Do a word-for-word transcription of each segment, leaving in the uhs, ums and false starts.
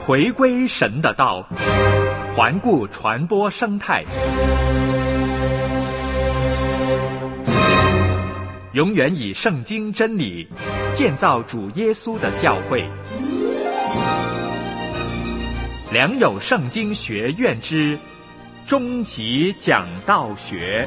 回归神的道，环顾传播生态，永远以圣经真理建造主耶稣的教会。良友圣经学院之终极讲道学。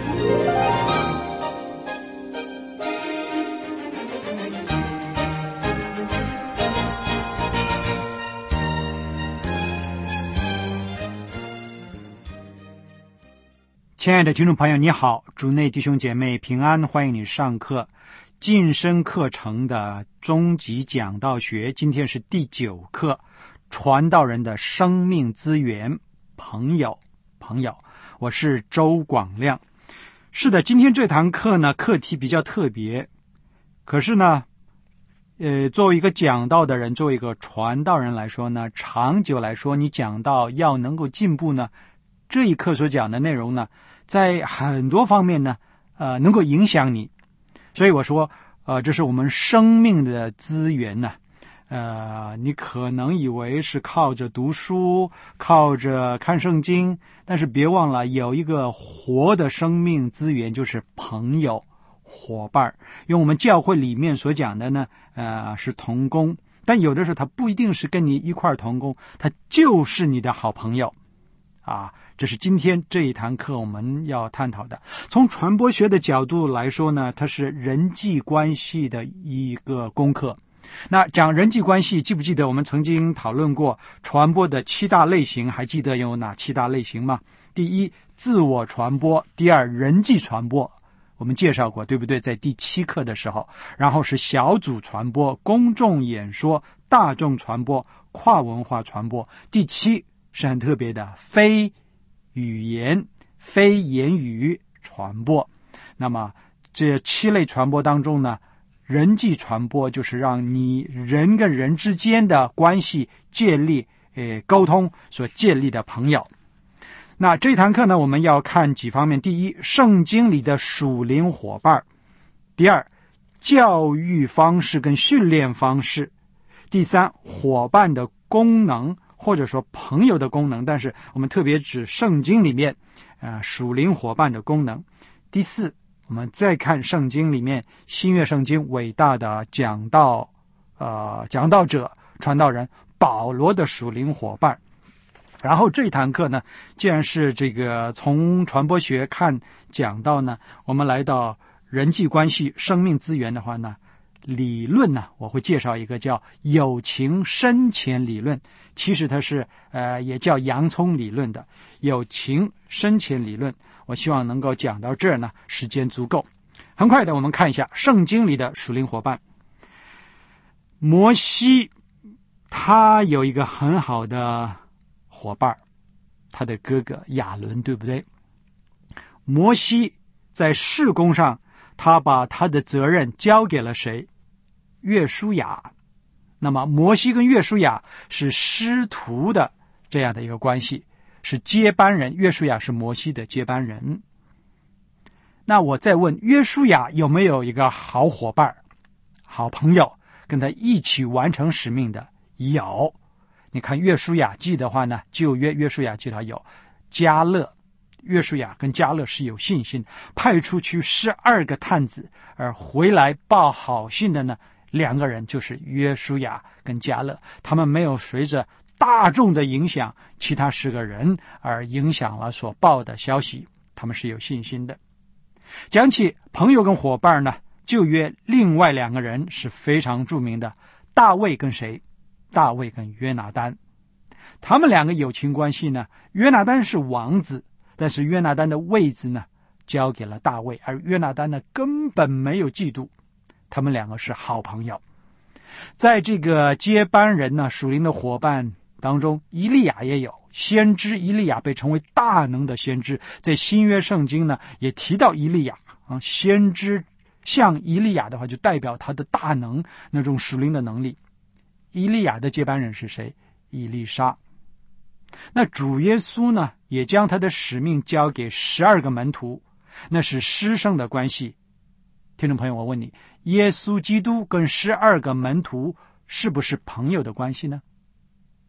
亲爱的听众朋友，你好，主内弟兄姐妹平安，欢迎你上课。晋升课程的终极讲道学，今天是第九课，传道人的生命资源。朋友，朋友，我是周广亮。是的，今天这堂课呢，课题比较特别，可是呢，呃，作为一个讲道的人，作为一个传道人来说呢，长久来说，你讲道要能够进步呢，这一课所讲的内容呢，在很多方面呢，呃，能够影响你。所以我说，呃，这是我们生命的资源呢。呃，你可能以为是靠着读书，靠着看圣经，但是别忘了有一个活的生命资源，就是朋友、伙伴。用我们教会里面所讲的呢，呃，是同工，但有的时候他不一定是跟你一块同工，他就是你的好朋友啊。这是今天这一堂课我们要探讨的。从传播学的角度来说呢，它是人际关系的一个功课。那讲人际关系，记不记得我们曾经讨论过传播的七大类型？还记得有哪七大类型吗？第一，自我传播；第二，人际传播，我们介绍过，对不对？在第七课的时候。然后是小组传播、公众演说、大众传播、跨文化传播。第七是很特别的，非语言、非言语传播。那么这七类传播当中呢，人际传播就是让你人跟人之间的关系建立呃沟通所建立的朋友。那这堂课呢，我们要看几方面。第一，圣经里的属灵伙伴；第二，教育方式跟训练方式；第三，伙伴的功能，或者说朋友的功能，但是我们特别指圣经里面呃属灵伙伴的功能。第四，我们再看圣经里面新约圣经伟大的讲道呃讲道者传道人保罗的属灵伙伴。然后这一堂课呢，既然是这个从传播学看讲道呢，我们来到人际关系生命资源的话呢，理论呢，我会介绍一个叫友情深浅理论，其实它是呃也叫洋葱理论的友情深浅理论。我希望能够讲到这儿呢，时间足够。很快的，我们看一下圣经里的属灵伙伴。摩西他有一个很好的伙伴，他的哥哥亚伦，对不对？摩西在事工上，他把他的责任交给了谁？约书亚。那么摩西跟约书亚是师徒的这样的一个关系，是接班人，约书亚是摩西的接班人。那我再问，约书亚有没有一个好伙伴、好朋友跟他一起完成使命的？有。你看约书亚记的话呢，旧约约书亚记他有迦勒，约书亚跟迦勒是有信心，派出去十二个探子，而回来报好信的呢，两个人就是约书亚跟迦勒，他们没有随着大众的影响，其他十个人而影响了所报的消息，他们是有信心的。讲起朋友跟伙伴呢，旧约另外两个人是非常著名的，大卫跟谁？大卫跟约拿单。他们两个友情关系呢，约拿单是王子，但是约拿单的位子呢交给了大卫，而约拿单呢根本没有嫉妒，他们两个是好朋友。在这个接班人呢，属灵的伙伴当中，以利亚也有，先知以利亚被称为大能的先知，在新约圣经呢也提到以利亚啊，先知像以利亚的话，就代表他的大能，那种属灵的能力。以利亚的接班人是谁？以利沙。那主耶稣呢，也将他的使命交给十二个门徒，那是师生的关系。听众朋友，我问你，耶稣基督跟十二个门徒是不是朋友的关系呢？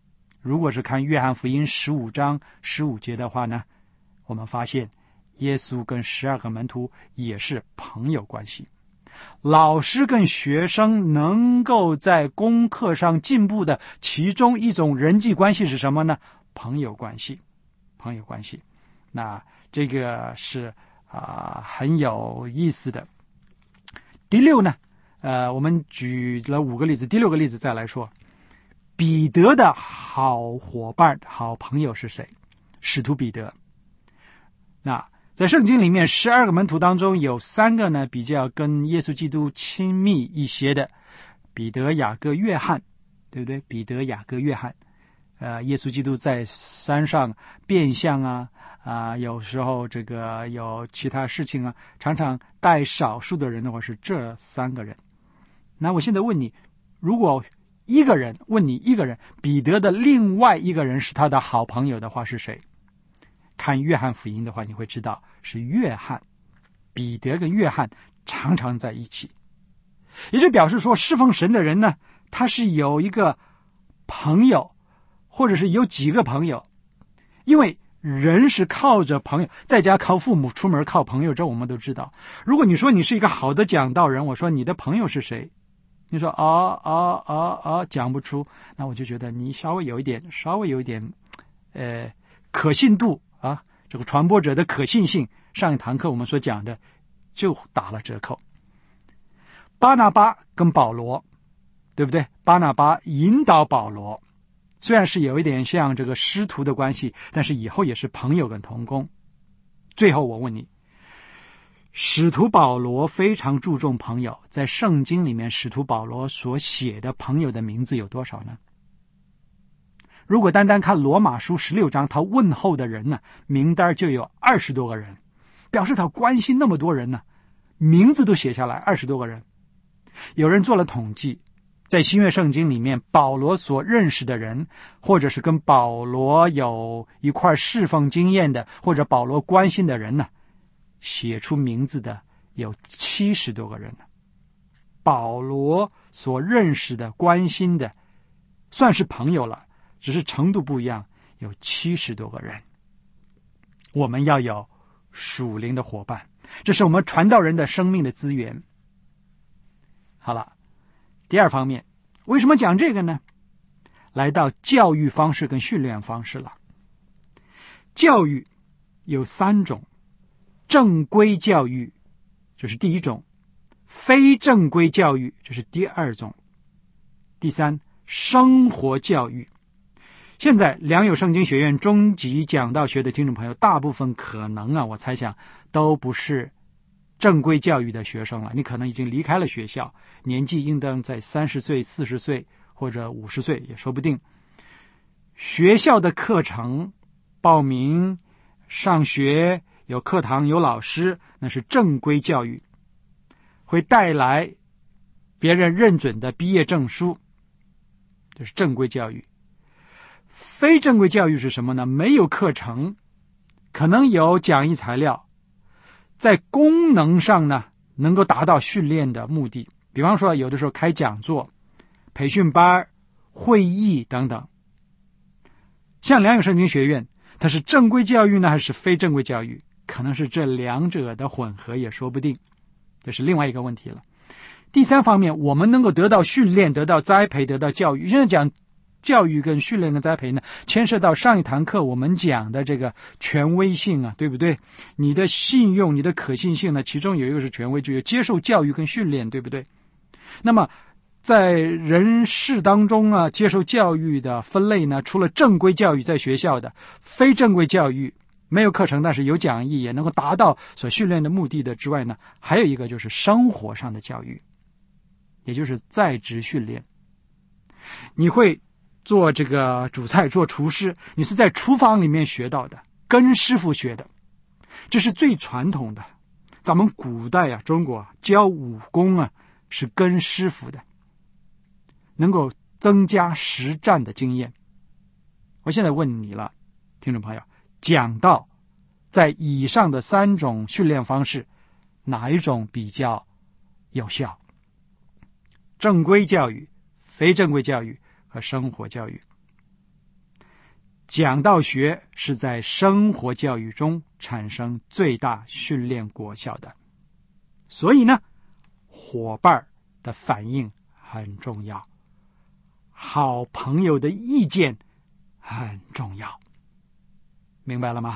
如果是看约翰福音十五章十五节的话呢，我们发现耶稣跟十二个门徒也是朋友关系。老师跟学生能够在功课上进步的其中一种人际关系是什么呢？朋友关系。朋友关系，那这个是啊、呃、很有意思的。第六呢，呃，我们举了五个例子，第六个例子再来说，彼得的好伙伴、好朋友是谁？使徒彼得。那在圣经里面，十二个门徒当中有三个呢比较跟耶稣基督亲密一些的，彼得、雅各、约翰，对不对？彼得、雅各、约翰。呃，耶稣基督在山上变相啊啊、呃，有时候这个有其他事情啊，常常带少数的人的话是这三个人。那我现在问你，如果一个人问你一个人，彼得的另外一个人是他的好朋友的话是谁？看约翰福音的话，你会知道是约翰。彼得跟约翰常常在一起，也就表示说，侍奉神的人呢，他是有一个朋友。或者是有几个朋友，因为人是靠着朋友，在家靠父母，出门靠朋友，这我们都知道。如果你说你是一个好的讲道人，我说你的朋友是谁？你说啊啊啊啊，讲不出，那我就觉得你稍微有一点，稍微有一点，呃，可信度啊，这个传播者的可信性，上一堂课我们所讲的就打了折扣。巴拿巴跟保罗，对不对？巴拿巴引导保罗。虽然是有一点像这个师徒的关系，但是以后也是朋友跟同工。最后我问你，使徒保罗非常注重朋友，在圣经里面使徒保罗所写的朋友的名字有多少呢？如果单单看罗马书十六章，他问候的人呢，名单就有二十多个人，表示他关心那么多人呢，名字都写下来二十多个人。有人做了统计，在新约圣经里面，保罗所认识的人，或者是跟保罗有一块侍奉经验的，或者保罗关心的人呢，写出名字的有七十多个人呢。保罗所认识的、关心的，算是朋友了，只是程度不一样，有七十多个人。我们要有属灵的伙伴，这是我们传道人的生命的资源。好了。第二方面，为什么讲这个呢？来到教育方式跟训练方式了。教育有三种，正规教育，这是第一种；非正规教育，这是第二种；第三，生活教育。现在良友圣经学院中级讲道学的听众朋友，大部分可能啊，我猜想都不是正规教育的学生了，你可能已经离开了学校，年纪应当在三十岁、四十岁或者五十岁也说不定。学校的课程报名上学，有课堂有老师，那是正规教育，会带来别人认准的毕业证书，这是正规教育。非正规教育是什么呢？没有课程，可能有讲义材料，在功能上呢，能够达到训练的目的。比方说，有的时候开讲座、培训班、会议等等。像良友圣经学院，它是正规教育呢，还是非正规教育？可能是这两者的混合也说不定，这是另外一个问题了。第三方面，我们能够得到训练、得到栽培、得到教育。现在讲教育跟训练跟栽培呢，牵涉到上一堂课我们讲的这个权威性啊，对不对？你的信用、你的可信性呢，其中有一个是权威，就有接受教育跟训练，对不对？那么在人事当中啊，接受教育的分类呢，除了正规教育在学校的，非正规教育没有课程，但是有讲义，也能够达到所训练的目的的之外呢，还有一个就是生活上的教育，也就是在职训练。你会做这个煮菜，做厨师，你是在厨房里面学到的，跟师傅学的，这是最传统的。咱们古代啊，中国啊，教武功啊是跟师傅的，能够增加实战的经验。我现在问你了，听众朋友，讲道在以上的三种训练方式，哪一种比较有效？正规教育、非正规教育和生活教育。 讲道学是在生活教育中产生最大训练果效的。所以呢，伙伴的反应很重要，好朋友的意见很重要，明白了吗？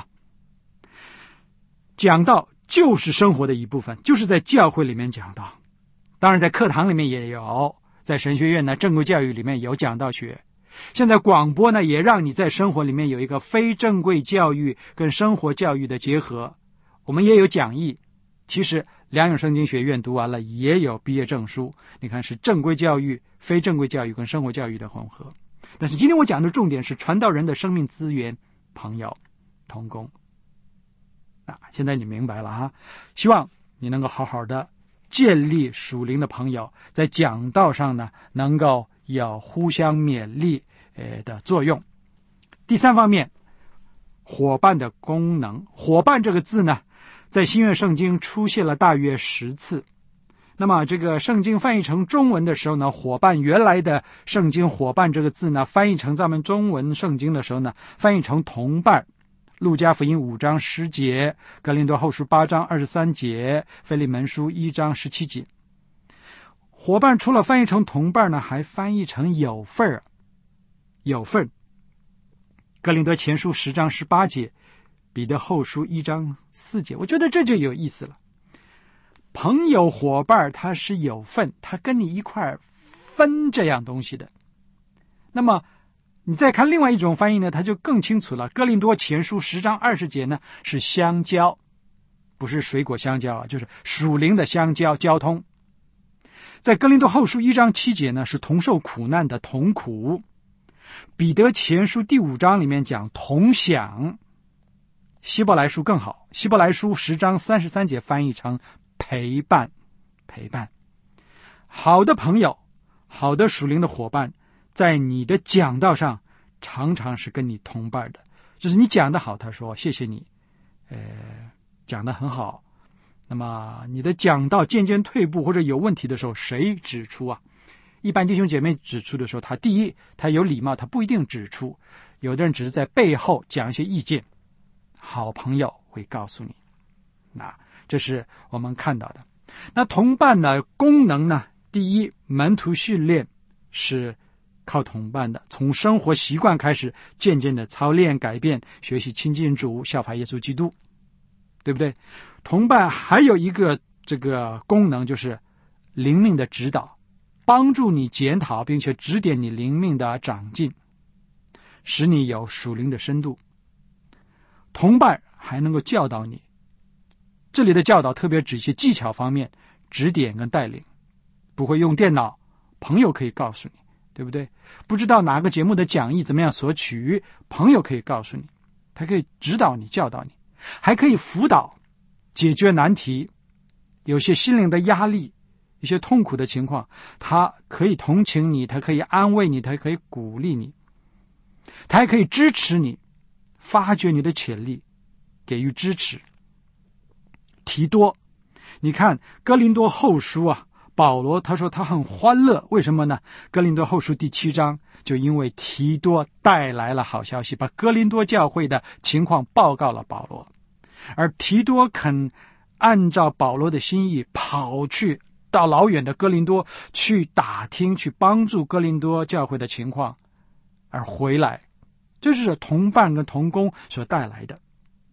讲道就是生活的一部分，就是在教会里面讲道，当然在课堂里面也有，在神学院呢正规教育里面有讲道学，现在广播呢也让你在生活里面有一个非正规教育跟生活教育的结合。我们也有讲义，其实良友圣经学院读完了也有毕业证书，你看是正规教育、非正规教育跟生活教育的混合。但是今天我讲的重点是传道人的生命资源，朋友同工。那现在你明白了哈，希望你能够好好的建立属灵的朋友，在讲道上呢能够有互相勉励呃的作用。第三方面，伙伴的功能。伙伴这个字呢在新约圣经出现了大约十次。那么这个圣经翻译成中文的时候呢，伙伴原来的圣经伙伴这个字呢翻译成咱们中文圣经的时候呢翻译成同伴。路加福音五章十节，哥林多后书八章二十三节，腓利门书一章十七节。伙伴除了翻译成同伴呢，还翻译成有份儿，有份。哥林多前书十章十八节，彼得后书一章四节。我觉得这就有意思了。朋友伙伴他是有份，他跟你一块分这样东西的。那么你再看另外一种翻译呢，它就更清楚了。哥林多前书十章二十节呢是相交，不是水果香蕉啊，就是属灵的相交，交通。在哥林多后书一章七节呢是同受苦难的同苦。彼得前书第五章里面讲同享。希伯来书更好，希伯来书十章三十三节翻译成陪伴，陪伴。好的朋友，好的属灵的伙伴，在你的讲道上常常是跟你同伴的，就是你讲得好，他说谢谢你，呃，讲得很好。那么你的讲道渐渐退步或者有问题的时候，谁指出啊？一般弟兄姐妹指出的时候，他第一，他有礼貌，他不一定指出，有的人只是在背后讲一些意见，好朋友会告诉你。那这是我们看到的。那同伴的功能呢？第一，门徒训练是靠同伴的，从生活习惯开始，渐渐的操练改变，学习亲近主，效法耶稣基督，对不对？同伴还有一个这个功能，就是灵命的指导，帮助你检讨并且指点你灵命的长进，使你有属灵的深度。同伴还能够教导你，这里的教导特别指一些技巧方面，指点跟带领。不会用电脑，朋友可以告诉你，对不对？不知道哪个节目的讲义怎么样索取，朋友可以告诉你，他可以指导你，教导你，还可以辅导解决难题。有些心灵的压力，一些痛苦的情况，他可以同情你，他可以安慰你，他可以鼓励你，他还可以支持你，发掘你的潜力，给予支持。提多，你看哥林多后书啊，保罗他说他很欢乐，为什么呢？哥林多后书第七章，就因为提多带来了好消息，把哥林多教会的情况报告了保罗，而提多肯按照保罗的心意跑去到老远的哥林多去打听，去帮助哥林多教会的情况，而回来，这是同伴跟同工所带来的。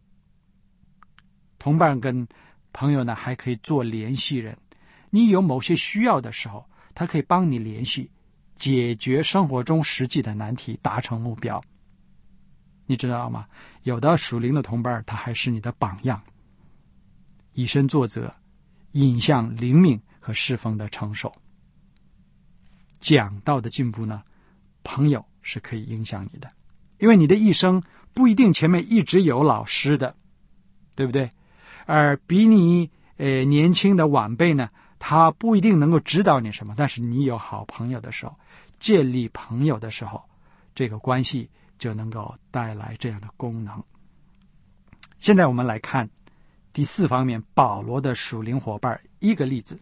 同伴跟朋友呢还可以做联系人，你有某些需要的时候，他可以帮你联系，解决生活中实际的难题，达成目标。你知道吗？有的属灵的同伴，他还是你的榜样，以身作则，引向灵命和侍奉的成熟。讲道的进步呢，朋友是可以影响你的，因为你的一生不一定前面一直有老师的，对不对？而比你呃年轻的晚辈呢，他不一定能够指导你什么，但是你有好朋友的时候，建立朋友的时候，这个关系就能够带来这样的功能。现在我们来看第四方面，保罗的属灵伙伴。一个例子，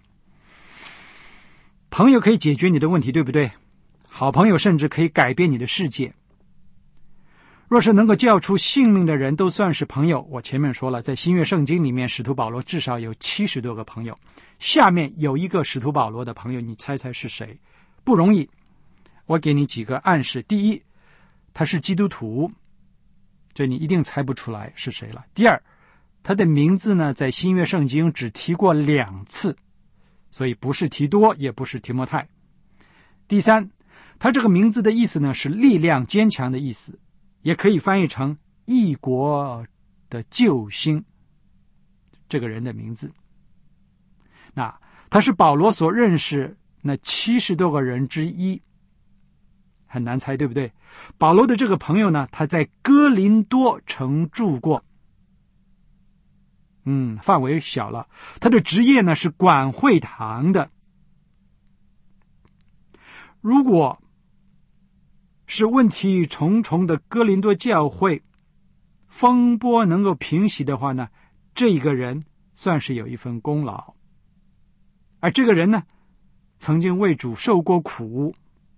朋友可以解决你的问题，对不对？好朋友甚至可以改变你的世界。 若是能够叫出性命的人都算是朋友。我前面说了，在新约圣经里面，使徒保罗至少有七十多个朋友。下面有一个使徒保罗的朋友，你猜猜是谁？不容易，我给你几个暗示。第一，他是基督徒，这你一定猜不出来是谁了。第二，他的名字呢，在新约圣经只提过两次，所以不是提多，也不是提摩太。第三，他这个名字的意思呢，是力量坚强的意思，也可以翻译成异国的救星，这个人的名字。那他是保罗所认识那七十多个人之一，很难猜，对不对？保罗的这个朋友呢，他在哥林多城住过，嗯，范围小了。他的职业呢是管会堂的。如果是问题重重的哥林多教会风波能够平息的话呢，这一个人算是有一份功劳。而这个人呢，曾经为主受过苦。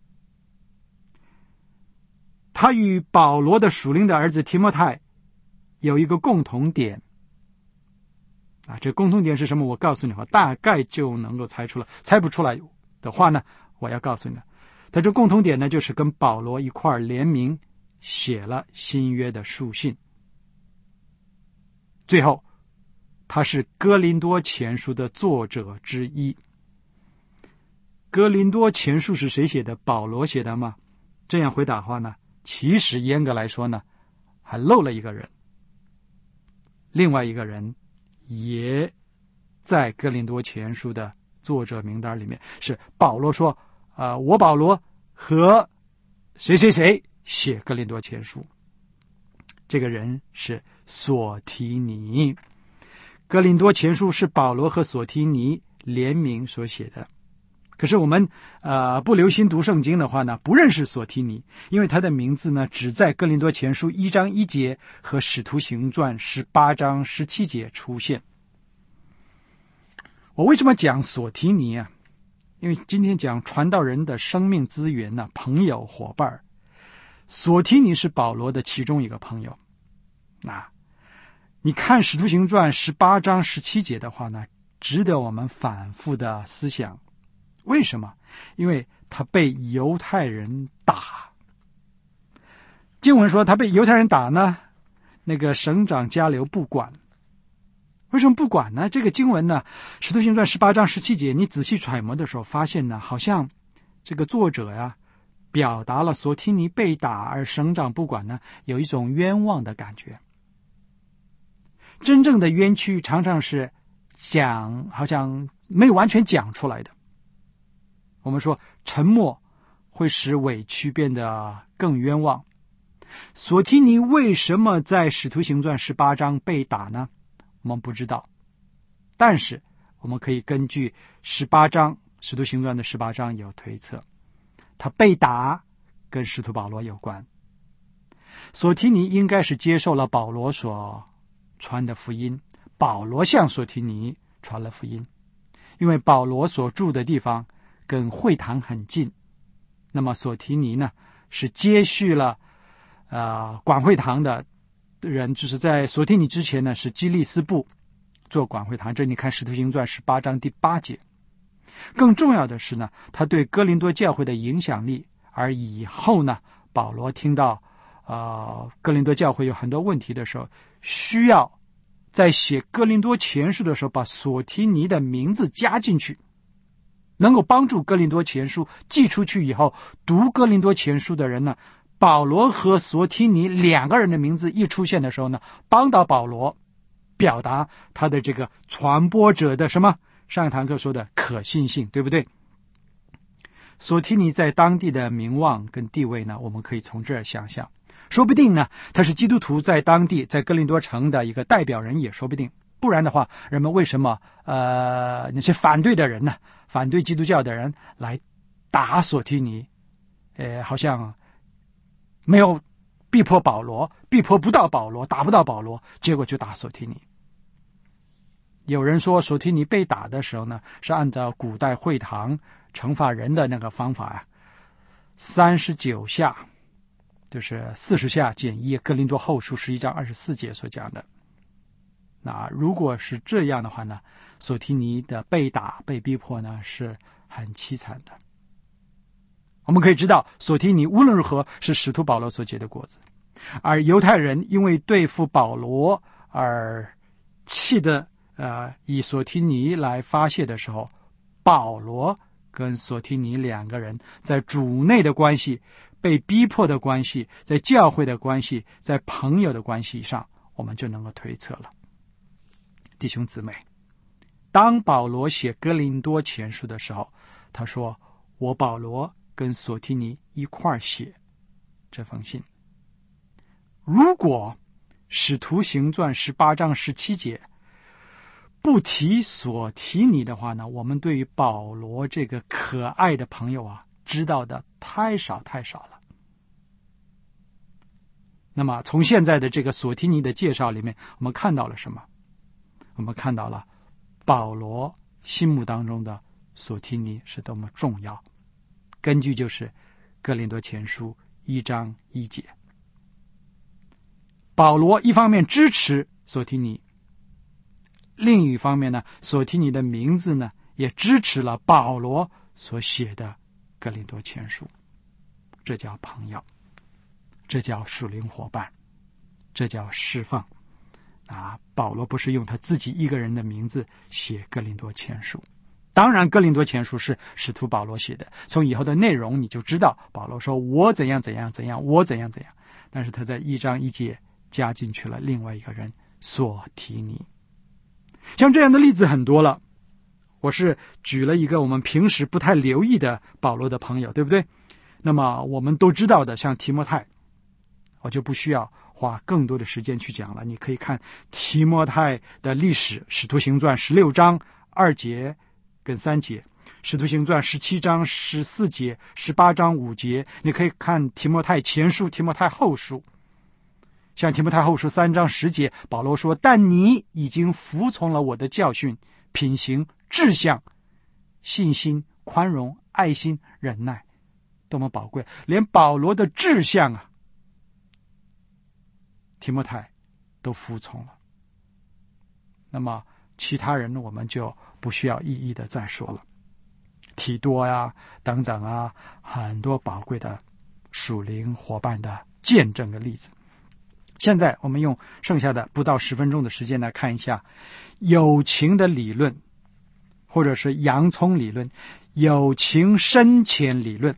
他与保罗的属灵的儿子提摩太有一个共同点啊，这共同点是什么？我告诉你话，大概就能够猜出来。猜不出来的话呢，我要告诉你，他这共同点呢，就是跟保罗一块联名写了新约的书信。最后，他是哥林多前书的作者之一。哥林多前书是谁写的？保罗写的吗？这样回答的话呢，其实严格来说呢，还漏了一个人。另外一个人也在哥林多前书的作者名单里面，是保罗说，呃，我保罗和谁谁谁写哥林多前书。这个人是索提尼。哥林多前书是保罗和索提尼联名所写的。可是我们呃不留心读圣经的话呢，不认识索提尼，因为他的名字呢只在哥林多前书一章一节和使徒行传十八章十七节出现。我为什么讲索提尼啊？因为今天讲传道人的生命资源呢、啊，朋友伙伴，索提尼是保罗的其中一个朋友。那你看使徒行传十八章十七节的话呢，值得我们反复的思想。为什么？因为他被犹太人打。经文说他被犹太人打呢，那个省长加流不管。为什么不管呢？这个经文呢，使徒行传十八章十七节，你仔细揣摩的时候发现呢，好像这个作者呀表达了索提尼被打而省长不管呢，有一种冤枉的感觉。真正的冤屈常常是讲好像没有完全讲出来的。我们说沉默会使委屈变得更冤枉。索提尼为什么在使徒行传十八章被打呢？我们不知道，但是我们可以根据十八章使徒行传的十八章有推测，他被打跟使徒保罗有关。索提尼应该是接受了保罗所传的福音，保罗向索提尼传了福音，因为保罗所住的地方跟会堂很近，那么索提尼呢是接续了呃管会堂的人，就是在索提尼之前呢是基利斯布做管会堂，这你看使徒行传十八章第八节。更重要的是呢，他对哥林多教会的影响力，而以后呢保罗听到呃哥林多教会有很多问题的时候，需要在写哥林多前书的时候把索提尼的名字加进去，能够帮助哥林多前书寄出去以后，读哥林多前书的人呢，保罗和索提尼两个人的名字一出现的时候呢，帮到保罗表达他的这个传播者的什么上一堂课说的可信性，对不对？索提尼在当地的名望跟地位呢，我们可以从这儿想象，说不定呢他是基督徒在当地在哥林多城的一个代表人也说不定。不然的话，人们为什么呃那些反对的人呢，反对基督教的人来打索提尼？呃，好像没有逼迫保罗，逼迫不到保罗，打不到保罗，结果就打索提尼。有人说索提尼被打的时候呢，是按照古代会堂惩罚人的那个方法呀、啊，三十九下， 就是四十下减一，哥林多后书十一章二十四节所讲的。那如果是这样的话呢，索提尼的被打被逼迫呢是很凄惨的。我们可以知道，索提尼无论如何是使徒保罗所结的果子，而犹太人因为对付保罗而气的呃以索提尼来发泄的时候，保罗跟索提尼两个人在主内的关系，被逼迫的关系，在教会的关系，在朋友的关系上，我们就能够推测了。弟兄姊妹，当保罗写哥林多前书的时候，他说，我保罗跟索提尼一块儿写这封信。如果使徒行传十八章十七节不提索提尼的话呢，我们对于保罗这个可爱的朋友啊，知道的太少太少了。那么从现在的这个索提尼的介绍里面，我们看到了什么？我们看到了保罗心目当中的索提尼是多么重要。根据就是哥林多前书一章一节，保罗一方面支持索提尼，另一方面呢，索提尼的名字呢也支持了保罗所写的哥林多前书。这叫朋友，这叫属灵伙伴，这叫释放啊！保罗不是用他自己一个人的名字写哥林多前书，当然哥林多前书是使徒保罗写的，从以后的内容你就知道保罗说我怎样怎样怎样，我怎样怎样，但是他在一章一节加进去了另外一个人索提尼。像这样的例子很多了，我是举了一个我们平时不太留意的保罗的朋友，对不对？那么我们都知道的像提摩太，我就不需要花更多的时间去讲了，你可以看提摩太的历史，使徒行传十六章二节跟三节，使徒行传十七章十四节，十八章五节，你可以看提摩太前书、提摩太后书。像提摩太后书三章十节，保罗说，但你已经服从了我的教训、品行、志向、信心、宽容、爱心、忍耐，多么宝贵。连保罗的志向啊，提摩太都服从了。那么其他人我们就不需要一一的再说了，提多呀等等啊，很多宝贵的属灵伙伴的见证的例子。现在我们用剩下的不到十分钟的时间来看一下友情的理论，或者是洋葱理论，友情深浅理论。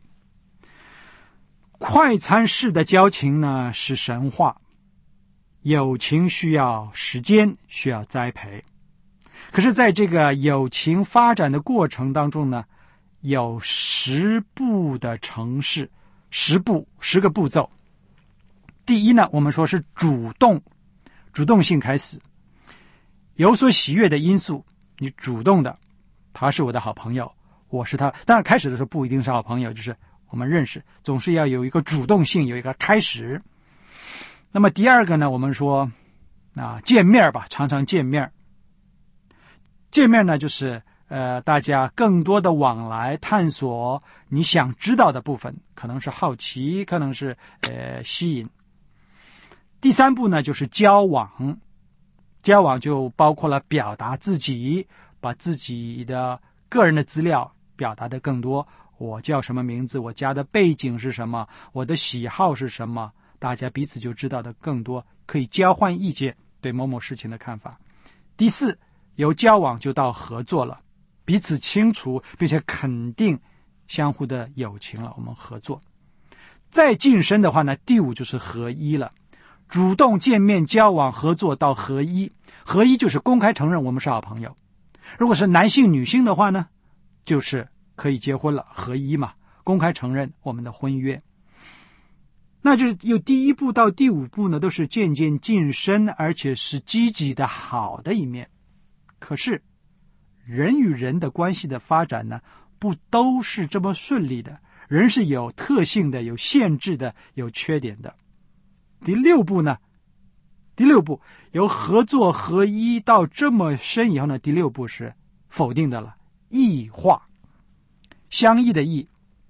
快餐式的交情呢是神话，友情需要时间，需要栽培。可是在这个友情发展的过程当中呢，有十步的程式，十步十个步骤。第一呢，我们说是主动，主动性开始，有所喜悦的因素，你主动的，他是我的好朋友，我是他。当然开始的时候不一定是好朋友，就是我们认识，总是要有一个主动性，有一个开始。那么第二个呢，我们说啊，见面吧，常常见面。见面呢，就是呃，大家更多的往来，探索你想知道的部分，可能是好奇，可能是呃吸引。第三步呢，就是交往。交往就包括了表达自己，把自己的个人的资料表达的更多。我叫什么名字，我家的背景是什么，我的喜好是什么，大家彼此就知道的更多，可以交换意见，对某某事情的看法。第四，由交往就到合作了，彼此清楚并且肯定相互的友情了，我们合作。再晋升的话呢，第五就是合一了，主动见面交往合作到合一。合一就是公开承认我们是好朋友，如果是男性女性的话呢，就是可以结婚了，合一嘛，公开承认我们的婚约。那就是有第一步到第五步呢，都是渐渐晋升，而且是积极的好的一面。可是人与人的关系的发展呢，不都是这么顺利的，人是有特性的，有限制的，有缺点的。第六步呢，第六步由合作合一到这么深以后呢，第六步是否定的了，异化。相异的异，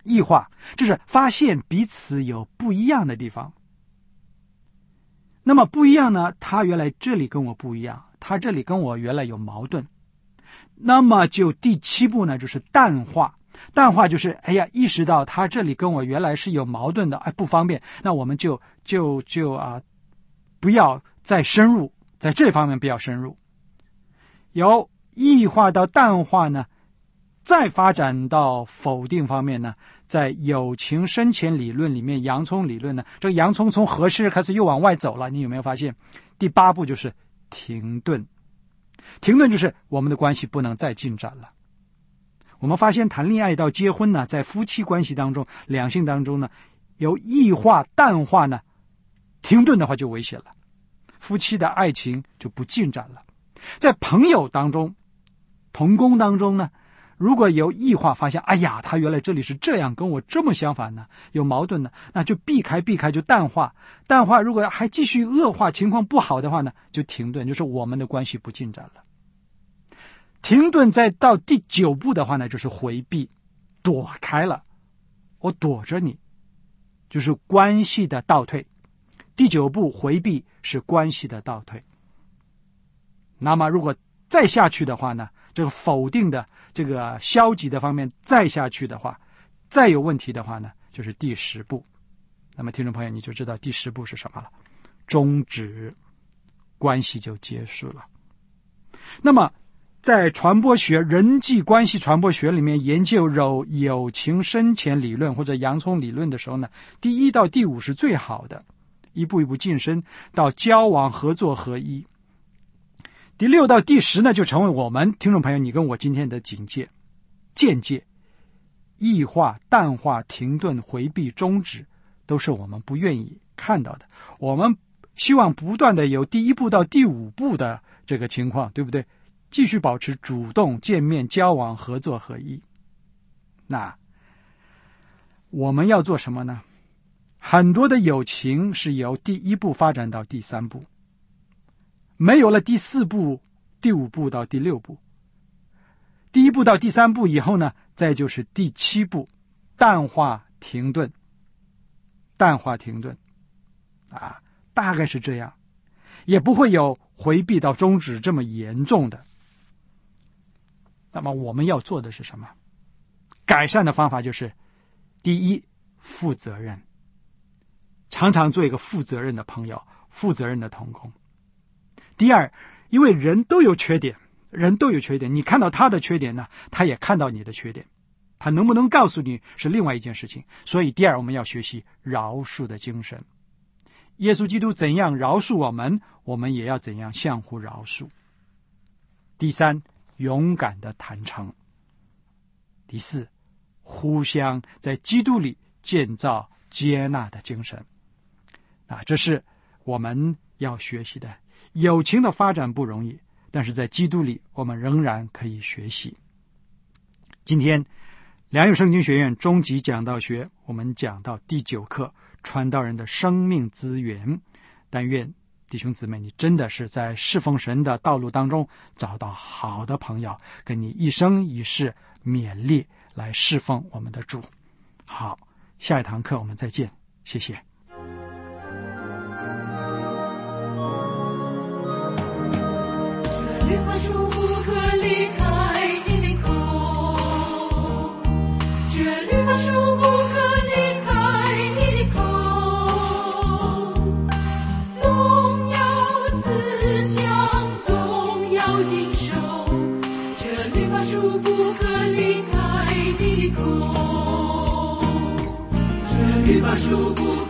异化，就是发现彼此有不一样的地方。那么不一样呢，他原来这里跟我不一样，他这里跟我原来有矛盾。那么就第七步呢，就是淡化。淡化就是哎呀，意识到他这里跟我原来是有矛盾的，哎，不方便，那我们就就就啊，不要再深入，在这方面不要深入。由异化到淡化呢，再发展到否定方面呢，在友情深浅理论里面，洋葱理论呢，这个洋葱从合适开始又往外走了，你有没有发现？第八步就是停顿。停顿就是我们的关系不能再进展了。我们发现谈恋爱到结婚呢，在夫妻关系当中，两性当中呢，由异化淡化呢，停顿的话就危险了，夫妻的爱情就不进展了。在朋友当中，同工当中呢，如果由异化发现，哎呀，他原来这里是这样，跟我这么相反呢，有矛盾呢，那就避开避开，就淡化。淡化如果还继续恶化，情况不好的话呢，就停顿，就是我们的关系不进展了。停顿再到第九步的话呢，就是回避，躲开了，我躲着你，就是关系的倒退。第九步回避是关系的倒退。那么如果再下去的话呢，这个否定的这个消极的方面再下去的话，再有问题的话呢，就是第十步。那么听众朋友，你就知道第十步是什么了，终止，关系就结束了。那么在传播学、人际关系传播学里面研究友友情深浅理论或者洋葱理论的时候呢，第一到第五是最好的，一步一步晋升到交往、合作、合一。第六到第十呢，就成为我们听众朋友你跟我今天的警戒、见解。异化、淡化、停顿、回避、终止，都是我们不愿意看到的。我们希望不断的有第一步到第五步的这个情况，对不对？继续保持主动见面、交往、合作、合一。那我们要做什么呢？很多的友情是由第一步发展到第三步，没有了第四步、第五步到第六步。第一步到第三步以后呢，再就是第七步，淡化停顿。淡化停顿啊，大概是这样，也不会有回避到终止这么严重的。那么我们要做的是什么？改善的方法就是，第一，负责任，常常做一个负责任的朋友，负责任的同工。第二，因为人都有缺点，人都有缺点，你看到他的缺点呢，他也看到你的缺点，他能不能告诉你是另外一件事情。所以第二，我们要学习饶恕的精神。耶稣基督怎样饶恕我们，我们也要怎样相互饶恕。第三，勇敢的坦诚。第四，互相在基督里建造接纳的精神。啊，这是我们要学习的。友情的发展不容易，但是在基督里我们仍然可以学习。今天良友圣经学院终极讲道学，我们讲到第九课，传道人的生命资源。但愿弟兄姊妹，你真的是在侍奉神的道路当中找到好的朋友，跟你一生一世勉励来侍奉我们的主。好，下一堂课我们再见，谢谢。 这律法书不可离开你的口，这律法书不可离开你的口，总要思想，总要谨守，这律法书不可离开你的口，这律法书不